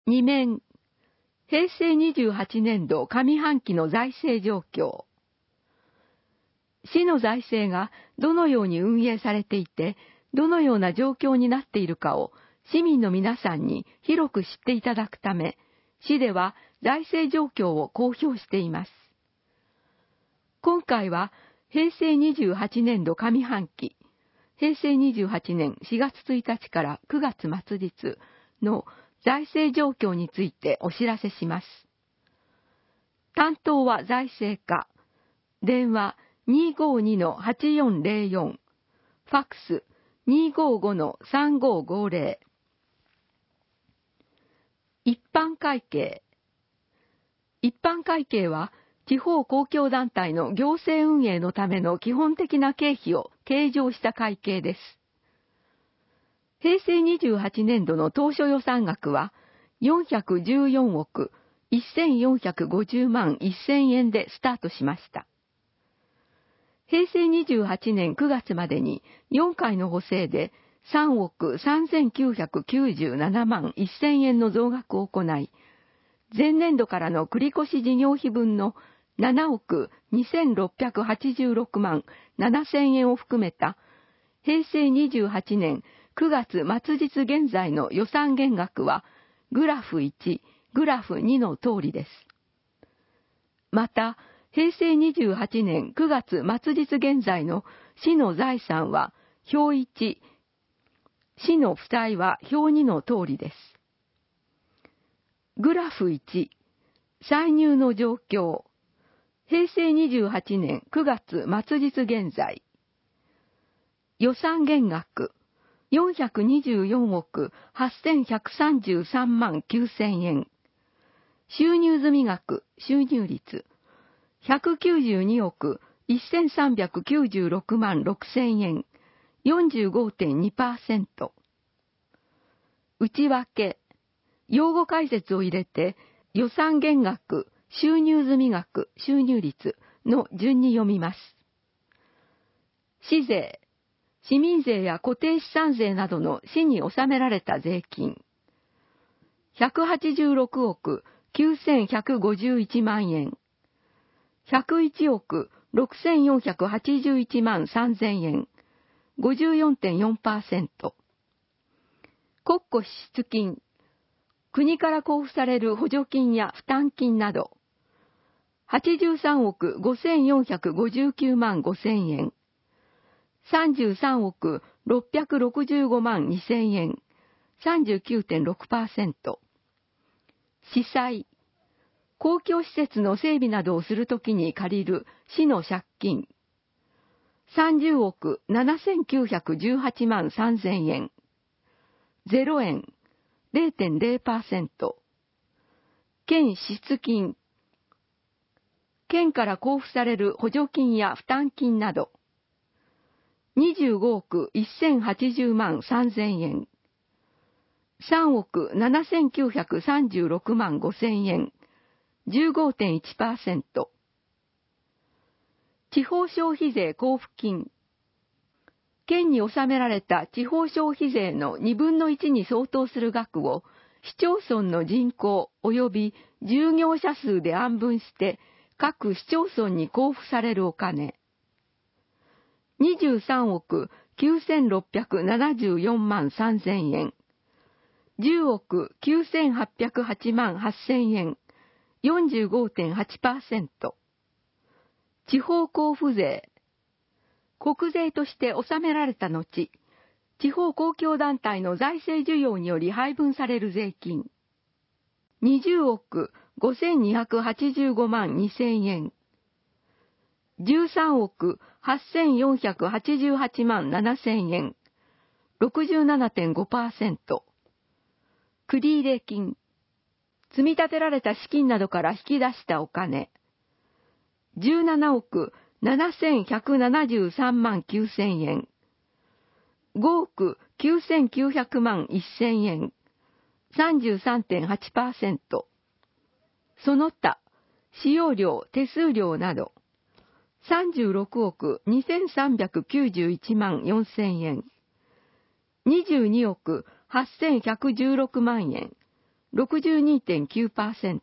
2面、平成28年度上半期の財政状況。市の財政がどのように運営されていて、どのような状況になっているかを市民の皆さんに広く知っていただくため、市では財政状況を公表しています。今回は平成28年度上半期、平成28年4月1日から9月末日の財政状況についてお知らせします。担当は財政課、電話252-8404、ファックス255-3550。一般会計。一般会計は地方公共団体の行政運営のための基本的な経費を計上した会計です。平成28年度の当初予算額は414億1450万1000円でスタートしました。平成28年9月までに4回の補正で3億3997万1000円の増額を行い、前年度からの繰越事業費分の7億2686万7000円を含めた平成28年9月末日現在の予算減額はグラフ1、グラフ2の通りです。また、平成28年9月末日現在の市の財産は表1、市の負債は表2の通りです。グラフ1、歳入の状況。平成28年9月末日現在。予算減額424億8133万9000円。収入済額、収入率192億1396万6000円。45.2%。内訳。用語解説を入れて、予算減額、収入済額、収入率の順に読みます。市税。市民税や固定資産税などの市に納められた税金。186億9151万円。101億6481万3000円。54.4%。国庫支出金。国から交付される補助金や負担金など。83億5459万5000円。33億665万2000円。39.6%。市債。公共施設の整備などをするときに借りる市の借金。30億7918万3000円。0円。0.0%。県支出金。県から交付される補助金や負担金など。25億1080万3000円。3億7936万5000円。15.1%。地方消費税交付金。県に納められた地方消費税の2分の1に相当する額を市町村の人口及び従業者数で案分して各市町村に交付されるお金。23億9674万3000円。10億9808万8000円。45.8%。地方交付税。国税として納められた後、地方公共団体の財政需要により配分される税金。20億5285万2000円。13億8488万7000円。67.5%。繰入金。積み立てられた資金などから引き出したお金。17億7173万9000円。5億9900万1000円。33.8%。その他、使用料、手数料など。36億2391万4000円。22億8116万円。 62.9%。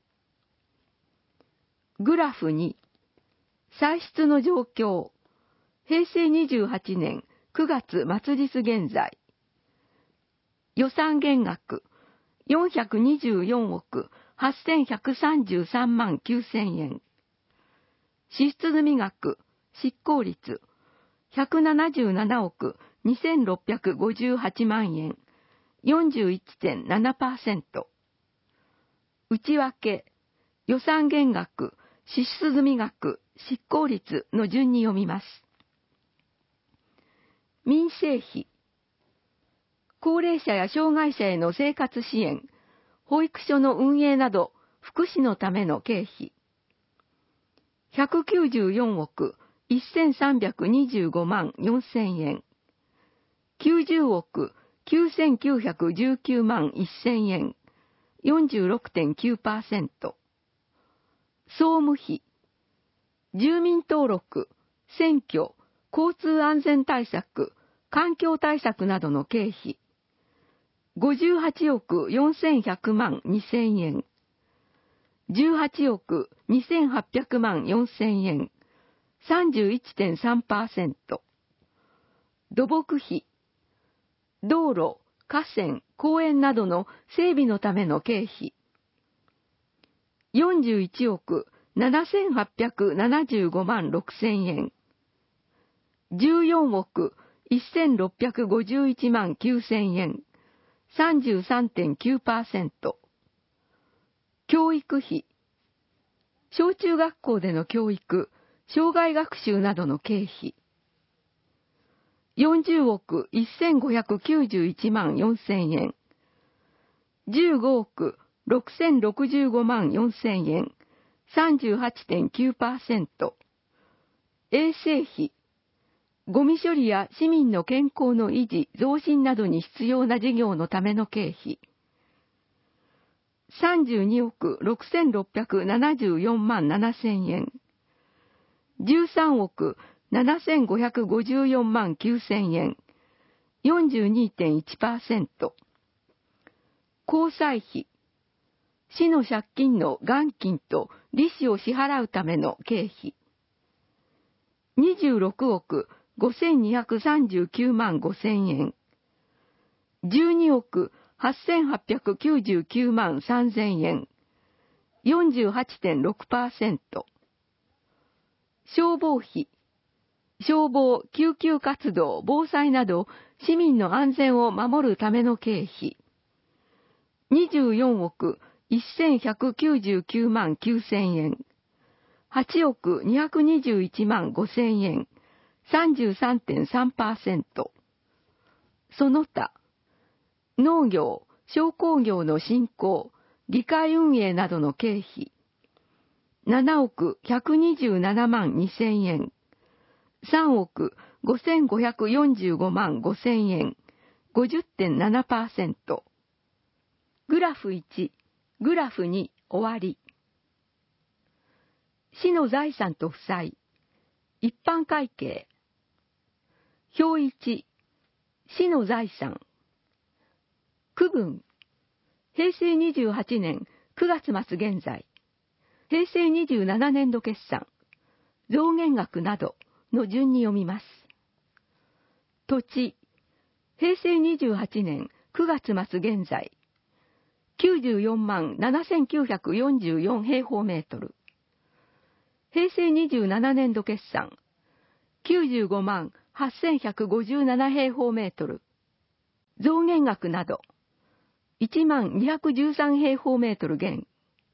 グラフ2、歳出の状況。平成28年9月末日現在。予算減額424億8133万9000円。支出済額、執行率177億2658万円。41.7%。内訳、予算減額、支出済額、執行率の順に読みます。民生費。高齢者や障害者への生活支援、保育所の運営など、福祉のための経費。194億1325万4000円。90億9919万1000円。46.9%。総務費。住民登録、選挙、交通安全対策、環境対策などの経費。58億4100万2000円。18億2800万4000円。31.3%。土木費。道路、河川、公園などの整備のための経費。41億7875万6000円。14億1651万9000円。33.9%。教育費。小中学校での教育、障害学習などの経費。40億1591万4000円。15億6065万4000円。38.9%。衛生費。ゴミ処理や市民の健康の維持・増進などに必要な事業のための経費。32億6674万7000円。13億7554万9000円。42.1%。公債費。市の借金の元金と利子を支払うための経費。26億5239万5000円。12億8899万3000円。48.6%。消防費。消防、救急活動、防災など市民の安全を守るための経費。24億1199万9000円。8億221万5000円。33.3%。その他、農業、商工業の振興、議会運営などの経費。7億127万2000円。3億5545万5000円。50.7%。グラフ1、グラフ2、終わり。市の財産と負債。一般会計。表1、市の財産。区分。平成28年9月末現在。平成27年度決算。増減額などの順に読みます。土地。平成28年9月末現在。94万7944平方メートル。平成27年度決算。95万8157平方メートル。増減額など。1万213平方メートル減。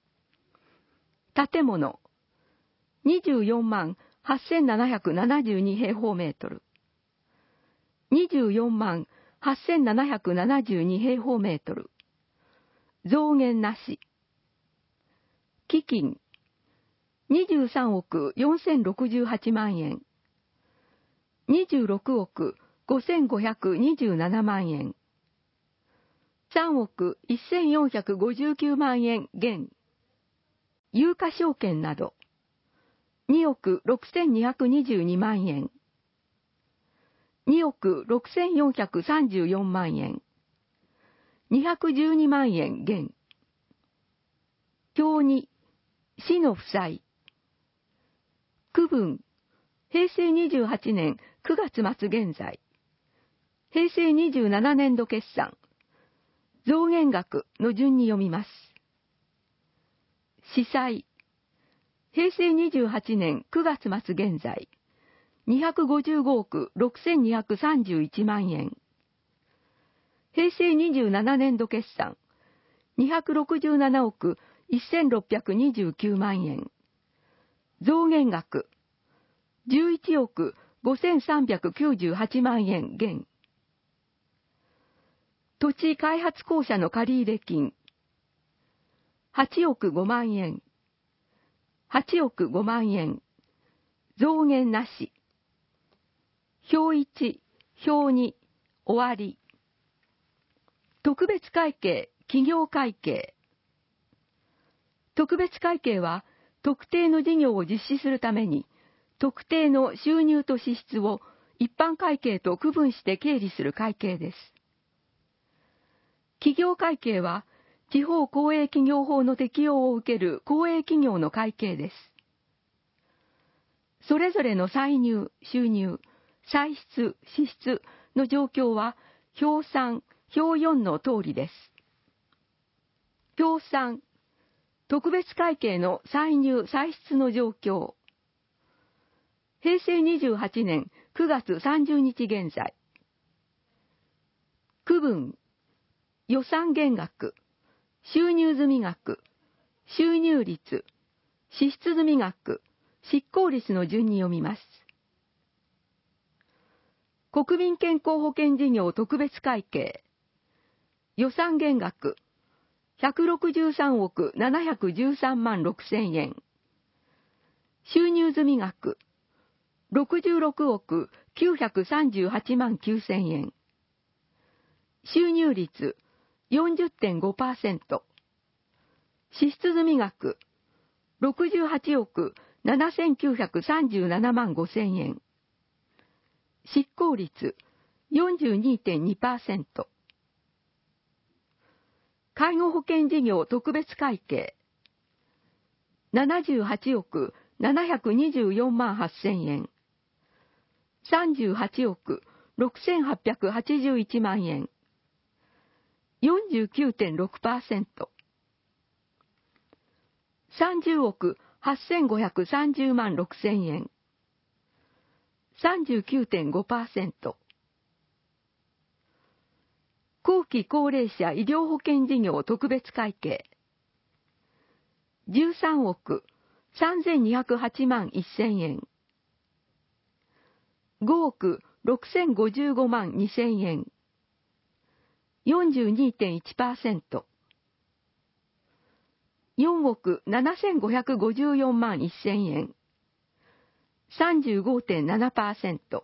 建物。24万8772平方メートル。24万8772平方メートル。増減なし。基金。23億4068万円。26億5527万円。3億1459万円減。有価証券など。2億6222万円。2億6434万円。212万円減。 表2、死の負債。区分、平成28年9月末現在。平成27年度決算。増減額の順に読みます。司債。平成28年9月末現在。255億6231万円。平成27年度決算。267億1629万円。増減額。11億5398万円減。土地開発公社の借入金。8億5万円。8億5万円。増減なし。表1、表2、終わり。特別会計、企業会計。特別会計は、特定の事業を実施するために、特定の収入と支出を一般会計と区分して経理する会計です。企業会計は、地方公営企業法の適用を受ける公営企業の会計です。それぞれの歳入、収入、歳出、支出の状況は、表3、表4の通りです。表3、特別会計の歳入、歳出の状況。平成28年9月30日現在。区分、予算減額、収入済額、収入率、支出済額、執行率の順に読みます。国民健康保険事業特別会計。予算減額、163億713万6千円。収入済額、66億938万9千円。収入率 40.5%。支出済額、68億7937万5千円。執行率 42.2%。介護保険事業特別会計。78億724万8千円。38億6881万円。49.6%。30億8530万6千円。39.5%。後期高齢者医療保険事業特別会計。13億3208万1000円。5億6055万2000円。42.1%。4億7554万1000円。35.7%。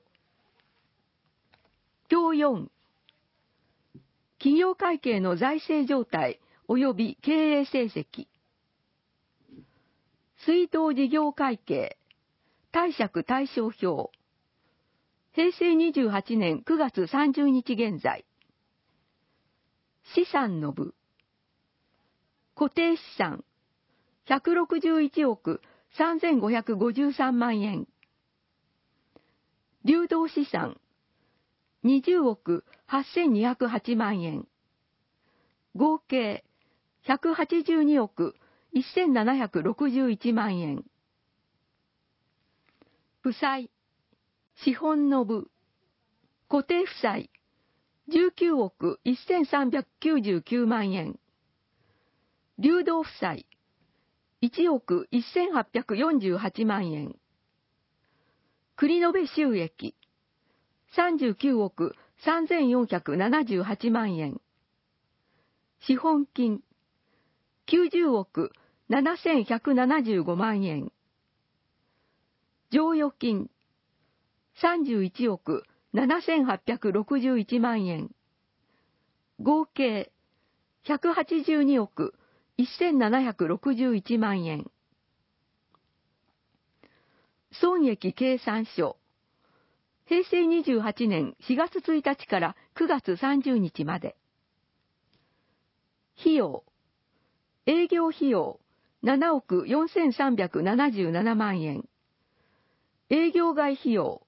表4。企業会計の財政状態及び経営成績。出納事業会計。貸借対照表。平成28年9月30日現在。資産の部。固定資産。161億3553万円。流動資産。20億8208万円。合計182億1761万円。負債。資本の部。固定負債。19億1399万円。流動負債。1億1848万円。繰延収益。39億3478万円。資本金。90億7175万円。剰余金。31億7861万円。合計182億1761万円。損益計算書。平成28年4月1日から9月30日まで。費用。営業費用 7億4377万円。営業外費用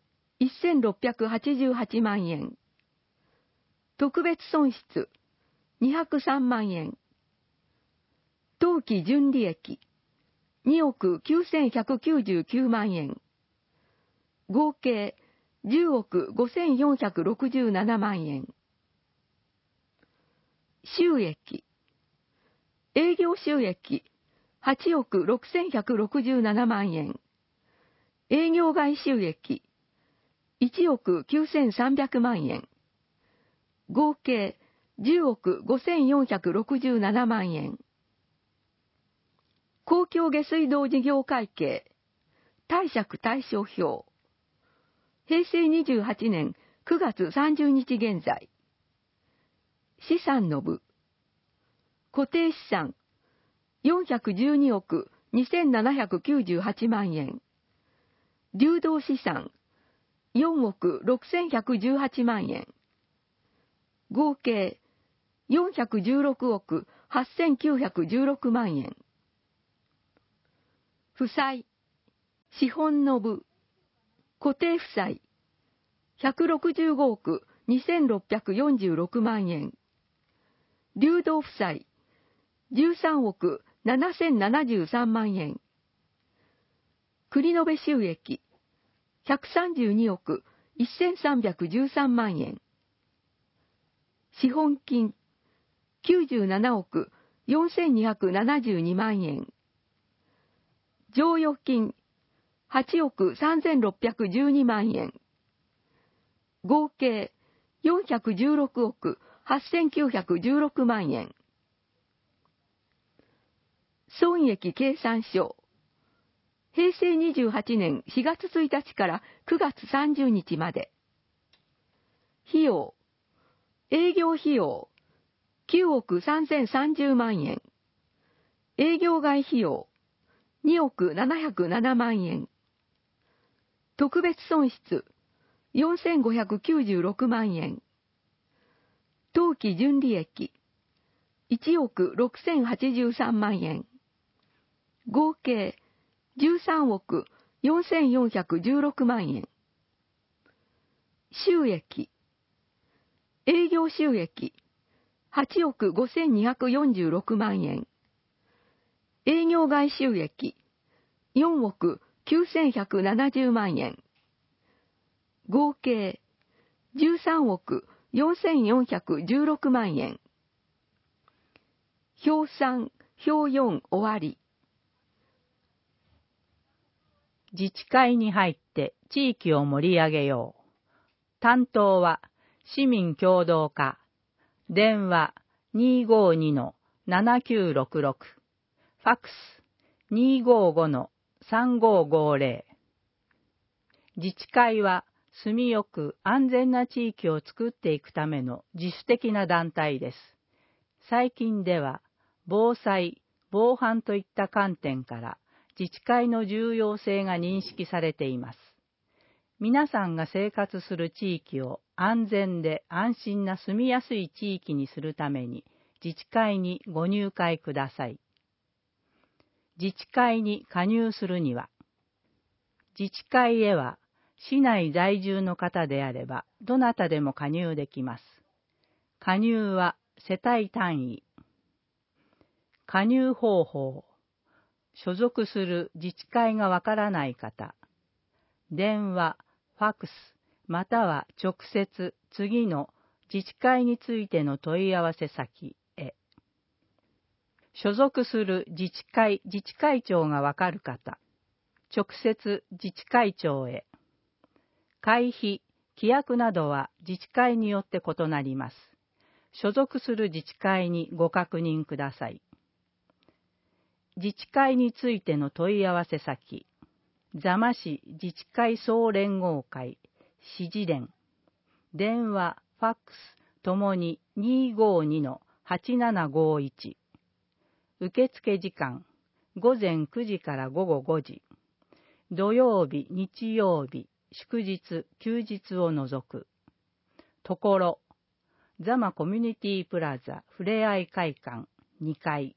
1688万円。特別損失203万円。当期純利益2億9199万円。合計10億5467万円。収益。営業収益8億6167万円。営業外収益1億9300万円。合計10億5467万円。公共下水道事業会計貸借対照表。平成28年9月30日現在。資産の部。固定資産412億2798万円。流動資産4億6118万円。合計416億8916万円。負債。資本の部。固定負債165億2646万円。流動負債13億7073万円。繰延収益132億1313万円。資本金97億4272万円。剰余金8億3612万円。合計416億8916万円。損益計算書。平成28年4月1日から9月30日まで。費用。営業費用9億3030万円。営業外費用2億707万円。特別損失4596万円。当期純利益1億6083万円。合計13億4416万円。収益。営業収益8億5246万円。営業外収益4億9170万円。合計13億4416万円。表3、表4終わり。 自治会に入って地域を盛り上げよう。担当は市民協働課。電話 252-7966。ファックス 255-3550。自治会は住みよく安全な地域を作っていくための自主的な団体です。最近では防災、防犯といった観点から自治会の重要性が認識されています。皆さんが生活する地域を安全で安心な住みやすい地域にするために自治会にご入会ください。自治会に加入するには、自治会へは市内在住の方であればどなたでも加入できます。加入は世帯単位。加入方法。所属する自治会がわからない方。電話、ファックス、または直接次の自治会についての問い合わせ先へ。所属する自治会長がわかる方。直接自治会長へ。会費、規約などは自治会によって異なります。所属する自治会にご確認ください。自治会についての問い合わせ先。座間市自治会総連合会、市事連。電話、ファックスともに 252-8751。受付時間、午前9時から午後5時。土曜日、日曜日、祝日、休日を除く。ところ、座間コミュニティプラザふれあい会館2階。